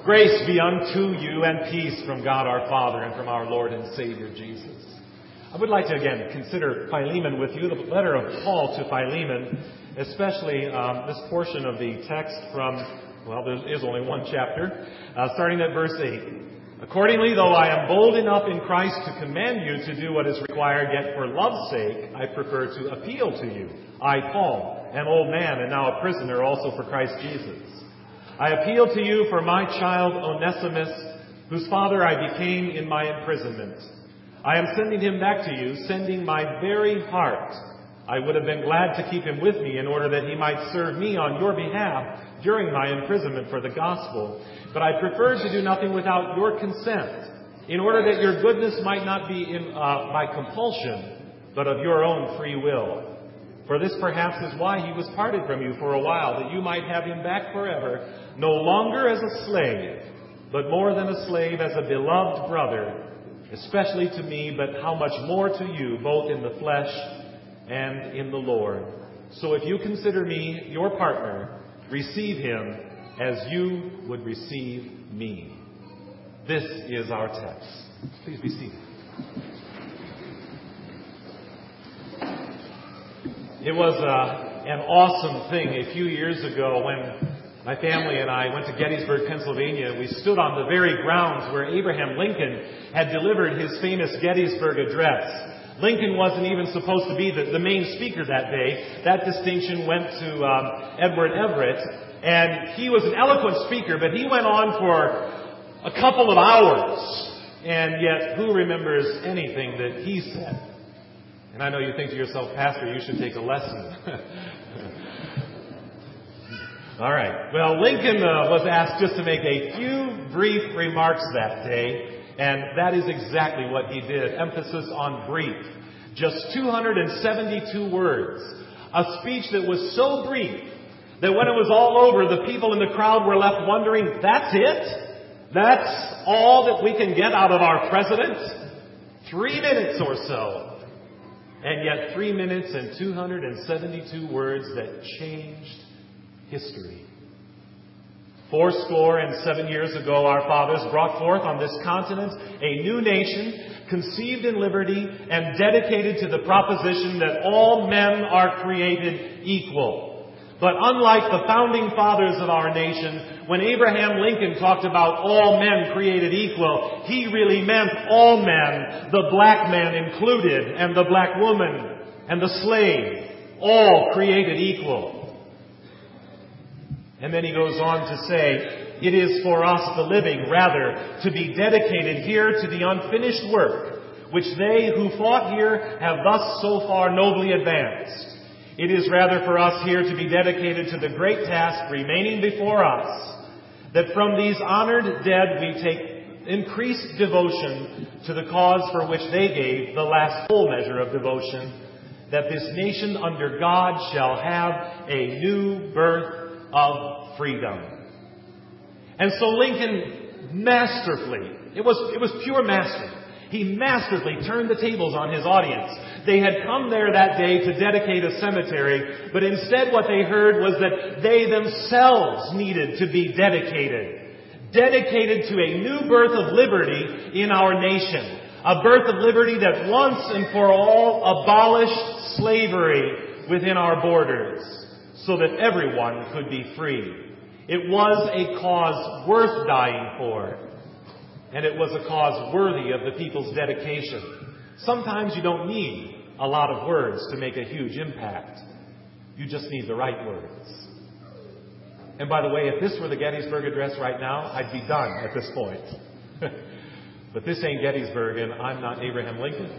Grace be unto you and peace from God our Father and from our Lord and Savior Jesus. I would like to again consider Philemon with you, the letter of Paul to Philemon, especially this portion of the text from, well, there is only one chapter, starting at verse 8. Accordingly, though I am bold enough in Christ to command you to do what is required, yet for love's sake I prefer to appeal to you. I, Paul, an old man and now a prisoner also for Christ Jesus. I appeal to you for my child Onesimus, whose father I became in my imprisonment. I am sending him back to you, sending my very heart. I would have been glad to keep him with me in order that he might serve me on your behalf during my imprisonment for the gospel. But I preferred to do nothing without your consent, in order that your goodness might not be by compulsion, but of your own free will. For this perhaps is why he was parted from you for a while, that you might have him back forever, no longer as a slave, but more than a slave, as a beloved brother, especially to me, but how much more to you, both in the flesh and in the Lord. So if you consider me your partner, receive him as you would receive me. This is our text. Please be seated. It was an awesome thing a few years ago when my family and I went to Gettysburg, Pennsylvania. We stood on the very grounds where Abraham Lincoln had delivered his famous Gettysburg Address. Lincoln wasn't even supposed to be the main speaker that day. That distinction went to Edward Everett, and he was an eloquent speaker, but he went on for a couple of hours, and yet who remembers anything that he said? And I know you think to yourself, Pastor, you should take a lesson. All right. Well, Lincoln was asked just to make a few brief remarks that day, and that is exactly what he did. Emphasis on brief. Just 272 words. A speech that was so brief that when it was all over, the people in the crowd were left wondering, that's it? That's all that we can get out of our president? 3 minutes or so. And yet 3 minutes and 272 words that changed history. 7 years ago, our fathers brought forth on this continent a new nation, conceived in liberty and dedicated to the proposition that all men are created equal. But unlike the founding fathers of our nation, when Abraham Lincoln talked about all men created equal, he really meant all men, the black man included, and the black woman, and the slave, all created equal. And then he goes on to say, it is for us, the living, rather, to be dedicated here to the unfinished work, which they who fought here have thus so far nobly advanced. It is rather for us here to be dedicated to the great task remaining before us, that from these honored dead we take increased devotion to the cause for which they gave the last full measure of devotion, that this nation under God shall have a new birth of freedom. And so Lincoln masterfully, it was pure mastery. He masterfully turned the tables on his audience. They had come there that day to dedicate a cemetery, but instead what they heard was that they themselves needed to be dedicated. Dedicated to a new birth of liberty in our nation. A birth of liberty that once and for all abolished slavery within our borders, so that everyone could be free. It was a cause worth dying for. And it was a cause worthy of the people's dedication. Sometimes you don't need a lot of words to make a huge impact. You just need the right words. And by the way, if this were the Gettysburg Address right now, I'd be done at this point. But this ain't Gettysburg, and I'm not Abraham Lincoln.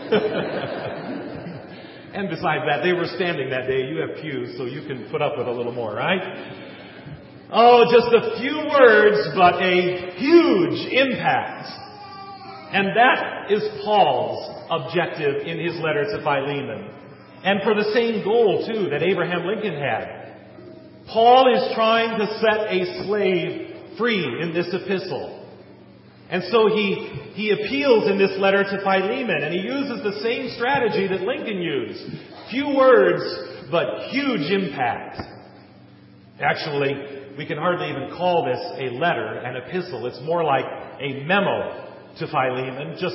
And besides that, they were standing that day. You have pews, so you can put up with a little more, right? Oh, just a few words, but a huge impact. And that is Paul's objective in his letter to Philemon. And for the same goal, too, that Abraham Lincoln had. Paul is trying to set a slave free in this epistle. And so he appeals in this letter to Philemon, and he uses the same strategy that Lincoln used. Few words, but huge impact. Actually, we can hardly even call this a letter, an epistle. It's more like a memo to Philemon, just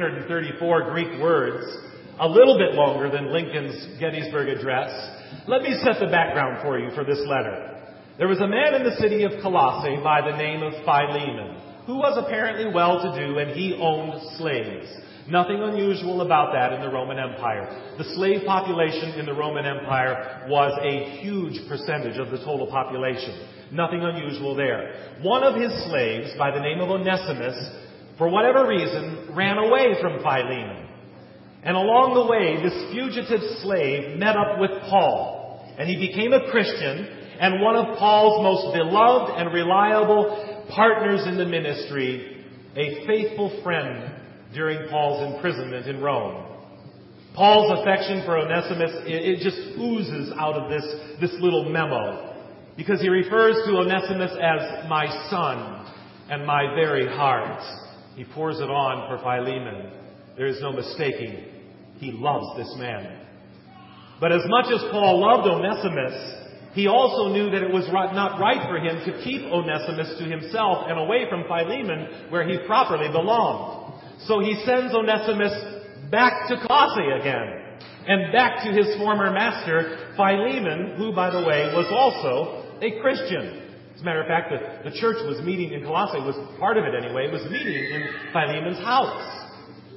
334 Greek words, a little bit longer than Lincoln's Gettysburg Address. Let me set the background for you for this letter. There was a man in the city of Colossae by the name of Philemon, who was apparently well-to-do, and he owned slaves. Nothing unusual about that in the Roman Empire. The slave population in the Roman Empire was a huge percentage of the total population. Nothing unusual there. One of his slaves, by the name of Onesimus, for whatever reason, ran away from Philemon. And along the way, this fugitive slave met up with Paul, and he became a Christian and one of Paul's most beloved and reliable partners in the ministry, a faithful friend during Paul's imprisonment in Rome. Paul's affection for Onesimus, it just oozes out of this little memo, because he refers to Onesimus as my son and my very heart. He pours it on for Philemon. There is no mistaking. He loves this man. But as much as Paul loved Onesimus, he also knew that it was not right for him to keep Onesimus to himself and away from Philemon, where he properly belonged. So he sends Onesimus back to Colossae again, and back to his former master, Philemon, who, by the way, was also a Christian. As a matter of fact, the church was meeting in Colossae, was part of it anyway, was meeting in Philemon's house.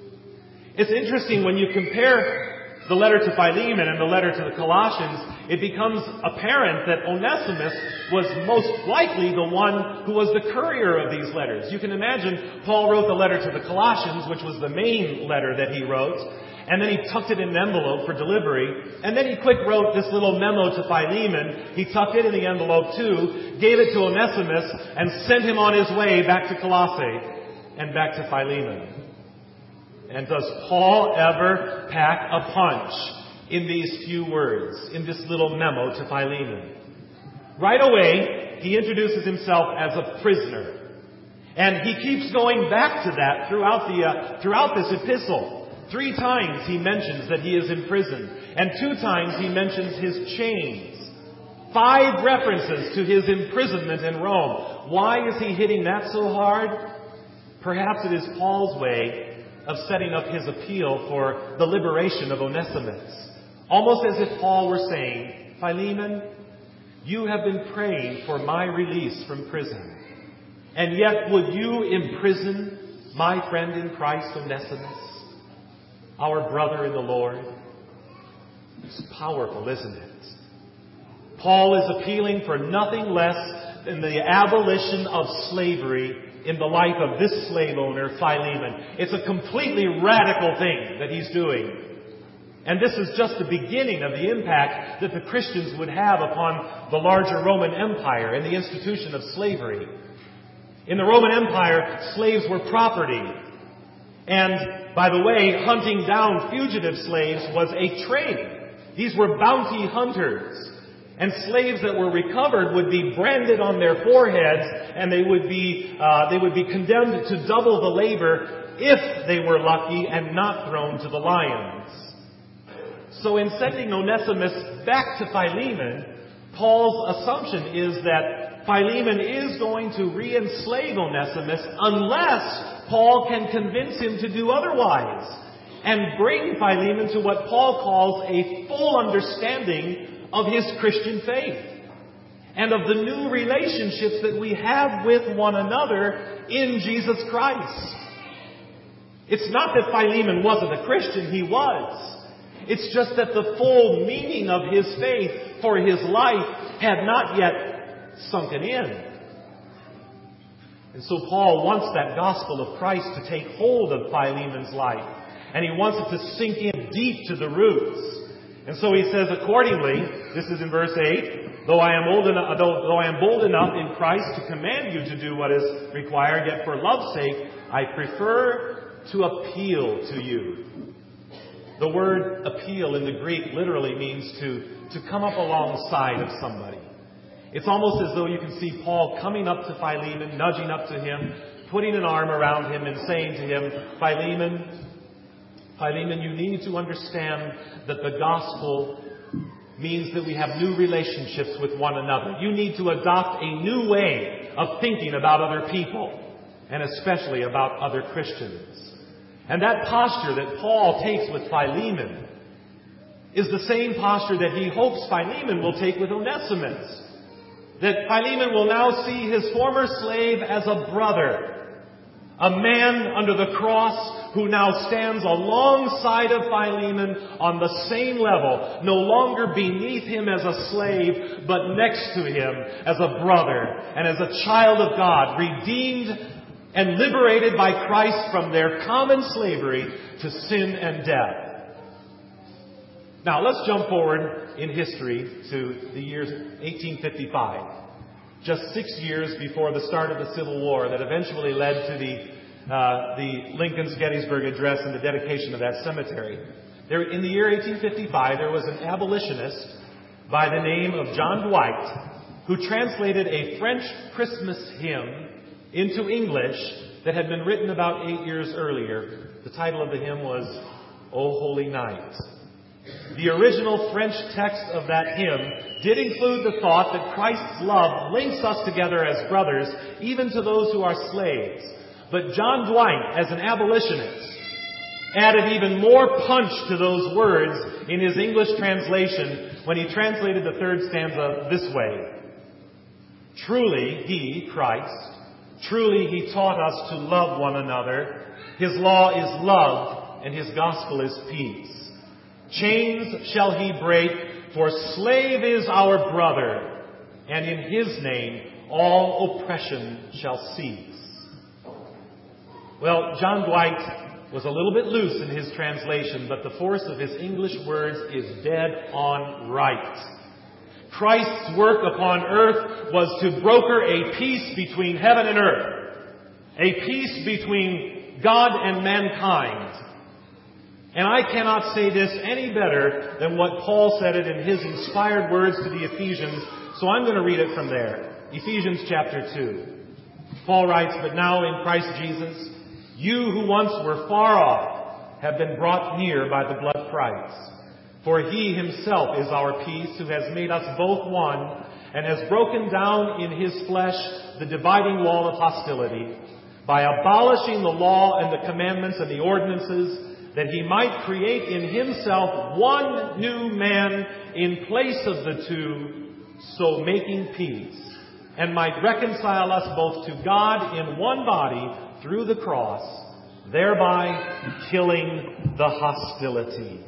It's interesting when you compare the letter to Philemon and the letter to the Colossians, it becomes apparent that Onesimus was most likely the one who was the courier of these letters. You can imagine Paul wrote the letter to the Colossians, which was the main letter that he wrote, and then he tucked it in an envelope for delivery, and then he quick wrote this little memo to Philemon. He tucked it in the envelope too, gave it to Onesimus, and sent him on his way back to Colossae and back to Philemon. And does Paul ever pack a punch in these few words, in this little memo to Philemon? Right away, he introduces himself as a prisoner. And he keeps going back to that throughout this epistle. 3 times he mentions that he is in prison. And 2 times he mentions his chains. 5 references to his imprisonment in Rome. Why is he hitting that so hard? Perhaps it is Paul's way of setting up his appeal for the liberation of Onesimus. Almost as if Paul were saying, Philemon, you have been praying for my release from prison. And yet would you imprison my friend in Christ, Onesimus, our brother in the Lord? It's powerful, isn't it? Paul is appealing for nothing less than the abolition of slavery in the life of this slave owner, Philemon. It's a completely radical thing that he's doing. And this is just the beginning of the impact that the Christians would have upon the larger Roman Empire and the institution of slavery. In the Roman Empire, slaves were property. And, by the way, hunting down fugitive slaves was a trade. These were bounty hunters. And slaves that were recovered would be branded on their foreheads, and they would be condemned to double the labor if they were lucky and not thrown to the lions. So in sending Onesimus back to Philemon, Paul's assumption is that Philemon is going to re-enslave Onesimus unless Paul can convince him to do otherwise and bring Philemon to what Paul calls a full understanding of his Christian faith and of the new relationships that we have with one another in Jesus Christ. It's not that Philemon wasn't a Christian, he was. It's just that the full meaning of his faith for his life had not yet sunken in. And so Paul wants that gospel of Christ to take hold of Philemon's life, and he wants it to sink in deep to the roots. And so he says, accordingly, this is in verse 8, though I am bold enough in Christ to command you to do what is required, yet for love's sake I prefer to appeal to you. The word appeal in the Greek literally means to come up alongside of somebody. It's almost as though you can see Paul coming up to Philemon, nudging up to him, putting an arm around him and saying to him, Philemon, you need to understand that the gospel means that we have new relationships with one another. You need to adopt a new way of thinking about other people, and especially about other Christians. And that posture that Paul takes with Philemon is the same posture that he hopes Philemon will take with Onesimus. That Philemon will now see his former slave as a brother, a man under the cross who now stands alongside of Philemon on the same level, no longer beneath him as a slave, but next to him as a brother and as a child of God, redeemed and liberated by Christ from their common slavery to sin and death. Now, let's jump forward in history to the year 1855. Just 6 years before the start of the Civil War that eventually led to the Lincoln's Gettysburg Address and the dedication of that cemetery. In the year 1855, there was an abolitionist by the name of John Dwight who translated a French Christmas hymn into English that had been written about 8 years earlier. The title of the hymn was O Holy Night. The original French text of that hymn did include the thought that Christ's love links us together as brothers, even to those who are slaves. But John Dwight, as an abolitionist, added even more punch to those words in his English translation when he translated the third stanza this way. Truly, He, Christ, truly He taught us to love one another. His law is love, and His gospel is peace. Chains shall He break, for slave is our brother, and in His name all oppression shall cease. Well, John Dwight was a little bit loose in his translation, but the force of his English words is dead on right. Christ's work upon earth was to broker a peace between heaven and earth, a peace between God and mankind. And I cannot say this any better than what Paul said it in his inspired words to the Ephesians, so I'm going to read it from there. Ephesians chapter 2. Paul writes, "But now in Christ Jesus, you who once were far off have been brought near by the blood of Christ. For He Himself is our peace, who has made us both one, and has broken down in His flesh the dividing wall of hostility, by abolishing the law and the commandments and the ordinances, that He might create in Himself one new man in place of the two, so making peace, and might reconcile us both to God in one body through the cross, thereby killing the hostility."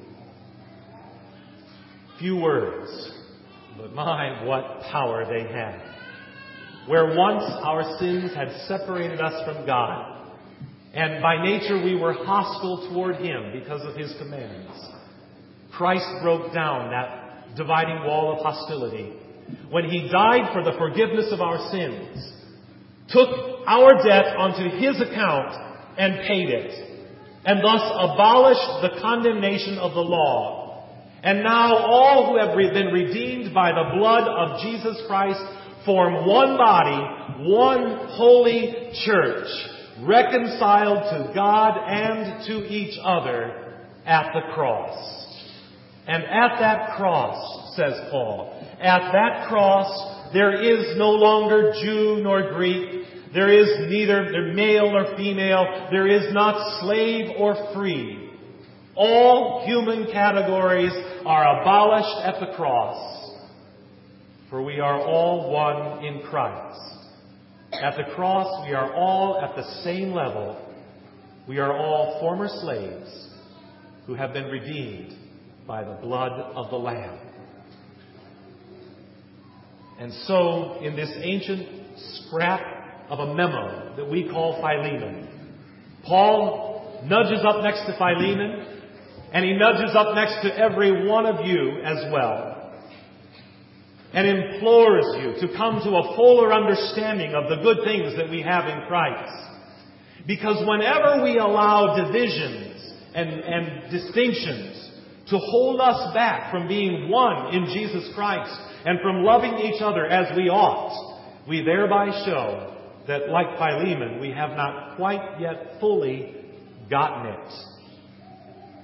Few words, but my, what power they had. Where once our sins had separated us from God, and by nature we were hostile toward Him because of His commands, Christ broke down that dividing wall of hostility when He died for the forgiveness of our sins, took our debt onto His account and paid it, and thus abolished the condemnation of the law. And now all who have been redeemed by the blood of Jesus Christ form one body, one holy church, reconciled to God and to each other at the cross. And at that cross, says Paul, at that cross there is no longer Jew nor Greek. There is neither male nor female. There is not slave or free. All human categories are abolished at the cross, for we are all one in Christ. At the cross, we are all at the same level. We are all former slaves who have been redeemed by the blood of the Lamb. And so, in this ancient scrap of a memo that we call Philemon, Paul nudges up next to Philemon, and he nudges up next to every one of you as well, and implores you to come to a fuller understanding of the good things that we have in Christ. Because whenever we allow divisions and distinctions to hold us back from being one in Jesus Christ and from loving each other as we ought, we thereby show that, like Philemon, we have not quite yet fully gotten it.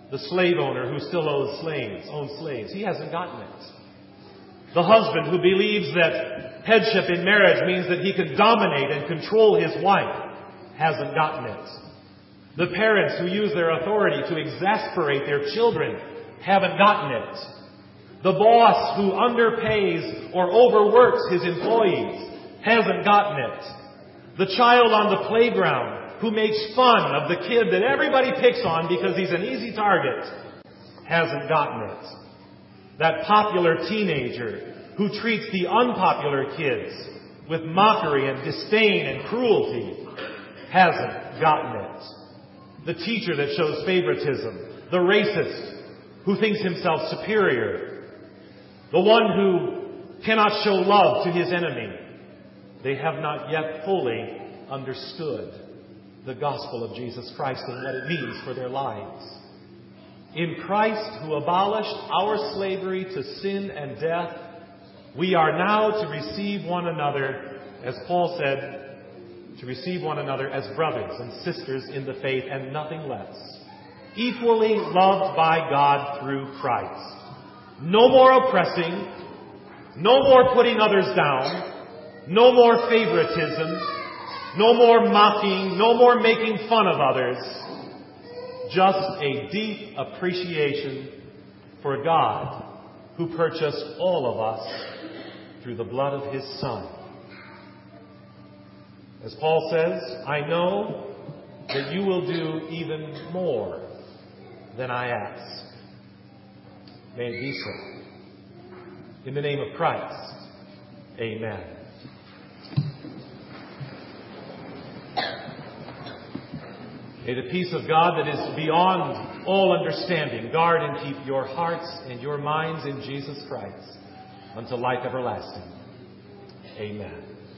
The slave owner who still owns slaves, he hasn't gotten it. The husband who believes that headship in marriage means that he can dominate and control his wife hasn't gotten it. The parents who use their authority to exasperate their children haven't gotten it. The boss who underpays or overworks his employees hasn't gotten it. The child on the playground who makes fun of the kid that everybody picks on because he's an easy target hasn't gotten it. That popular teenager who treats the unpopular kids with mockery and disdain and cruelty hasn't gotten it. The teacher that shows favoritism, the racist who thinks himself superior, the one who cannot show love to his enemy, they have not yet fully understood the gospel of Jesus Christ and what it means for their lives. In Christ, who abolished our slavery to sin and death, we are now to receive one another, as Paul said, to receive one another as brothers and sisters in the faith and nothing less, equally loved by God through Christ. No more oppressing, no more putting others down, no more favoritism, no more mocking, no more making fun of others. Just a deep appreciation for God who purchased all of us through the blood of His Son. As Paul says, I know that you will do even more than I ask. May it be so. In the name of Christ, amen. May the peace of God that is beyond all understanding guard and keep your hearts and your minds in Jesus Christ unto life everlasting. Amen.